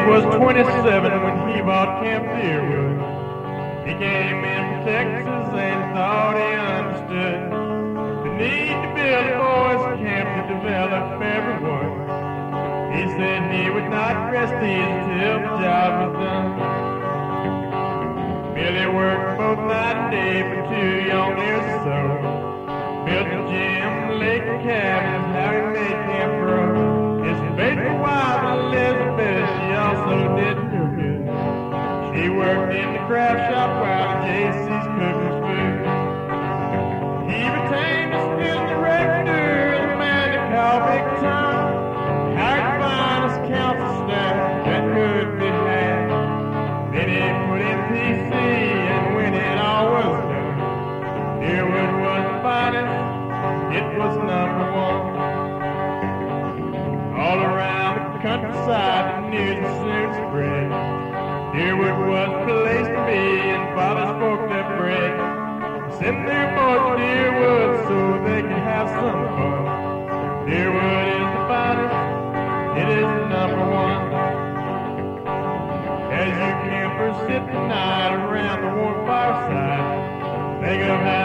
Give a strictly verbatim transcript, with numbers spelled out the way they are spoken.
age was twenty-seven when he bought Camp Deerwood. He came in from Texas and thought he understood the need to build a boys' camp to develop everyone. He said he would not rest easy till the job was done. Billy worked both night and day for two young years or so. Built a gym, lake and cabins, how he made camp grow. His faithful wife Elizabeth, she also did no good. She worked in the craft shop while J C's cooking food. He retained his skill director, the man to call Big Tom. Hired the finest council staff that could be had. Then he put in P C, and when it all was done, Deerwood was the finest, it was number one. All around the countryside, the news was soon spread. Deerwood was the place to be, and fathers spoke their bread. Send their boys to Deerwood so they can have some fun. Deerwood is the finest, it is the number one. As you campers sit tonight around the warm fireside, think of how